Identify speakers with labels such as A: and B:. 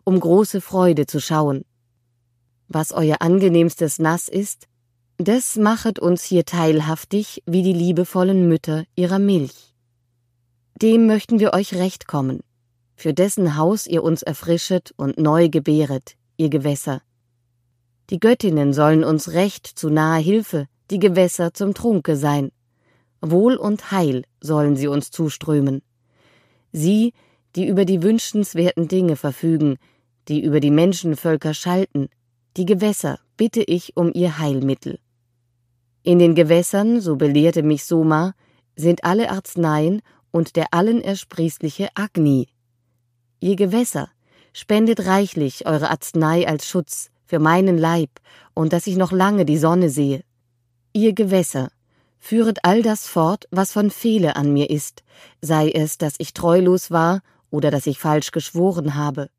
A: um große Freude zu schauen. Was euer angenehmstes Nass ist, des machet uns hier teilhaftig wie die liebevollen Mütter ihrer Milch. Dem möchten wir euch recht kommen, für dessen Haus ihr uns erfrischet und neu gebäret, ihr Gewässer. Die Göttinnen sollen uns recht zu naher Hilfe, die Gewässer zum Trunke sein. Wohl und Heil sollen sie uns zuströmen. Sie, die über die wünschenswerten Dinge verfügen, die über die Menschenvölker schalten, die Gewässer bitte ich um ihr Heilmittel. In den Gewässern, so belehrte mich Soma, sind alle Arzneien und der allen ersprießliche Agni. Ihr Gewässer, spendet reichlich eure Arznei als Schutz für meinen Leib und dass ich noch lange die Sonne sehe. Ihr Gewässer, führet all das fort, was von Fehle an mir ist, sei es, dass ich treulos war oder dass ich falsch geschworen habe.